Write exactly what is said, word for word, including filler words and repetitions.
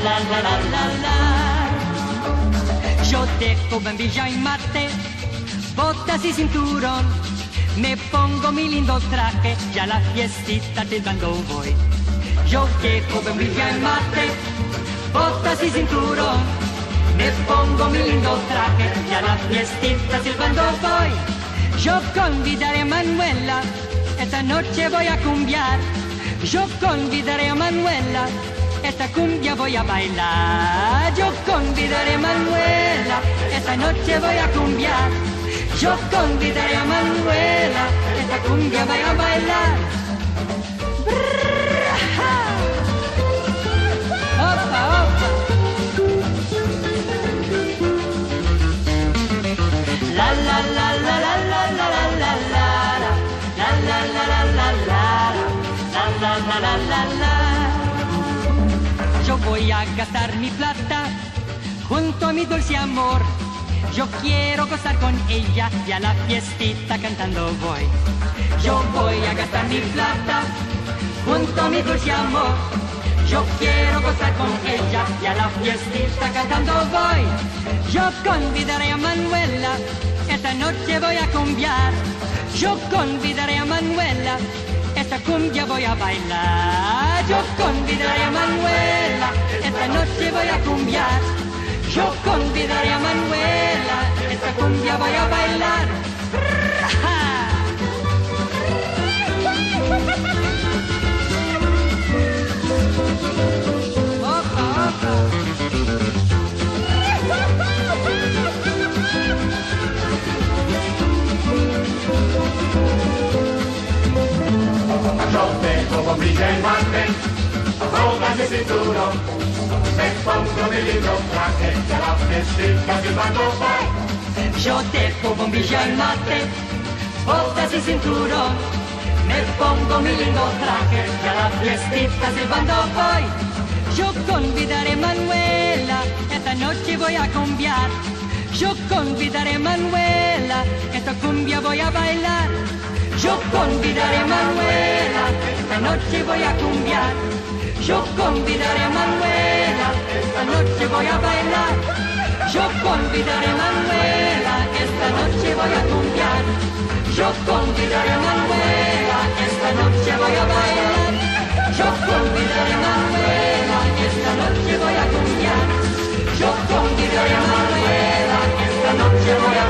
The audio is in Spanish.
la la la la la. Yo dejo bombilla y mate, botas y cinturón, me pongo mi lindo traje, ya la fiestita te dando voy. Yo dejo bombilla y mate, botas y cinturón, me pongo mi lindo traje, ya la fiestita silbando voy. Yo convidaré a Manuela, esta noche voy a cumbiar. Yo convidaré a Manuela, esta cumbia voy a bailar. Yo convidaré a Manuela, esta noche voy a cumbiar. Yo convidaré a Manuela, esta cumbia voy a bailar. Opa, opa. La la la la la la la la la la la la la la la la la la la la. Yo voy a gastar mi plata junto a mi dulce amor. Yo quiero gozar con ella y a la fiestita cantando voy. Yo voy a gastar mi plata junto a mi dulce amor. Yo quiero gozar con ella y a la fiestita cantando voy. Yo convidaré a Manuela, esta noche voy a cumbiar. Yo convidaré a Manuela, esta cumbia voy a bailar. Yo convidaré a Manuela, esta noche voy a cumbiar. Yo convidaré a Manuela, esta cumbia voy a bailar. Opa, opa. Yo tengo bombilla y mate, botas y cinturón, me pongo mi lindo traje, y a la fiestita silbando voy. Yo dejo bombilla y mate, botas y cinturón, me pongo mi lindo traje, y a la fiestita silbando voy. Yo convidaré a Manuela, esta noche voy a cumbiar. Yo convidaré a Manuela, esta cumbia voy a bailar. Yo convidaré a Manuela, esta noche voy a cumbiar. Yo convidaré a Manuela, esta noche voy a bailar. Yo convidaré a Manuela, esta noche voy a cumbiar. Yo convidaré a Manuela, esta noche voy a bailar. Yo convidaré a Manuela, esta noche voy a cumbiar. Yo convidaré a Manuela, esta noche voy a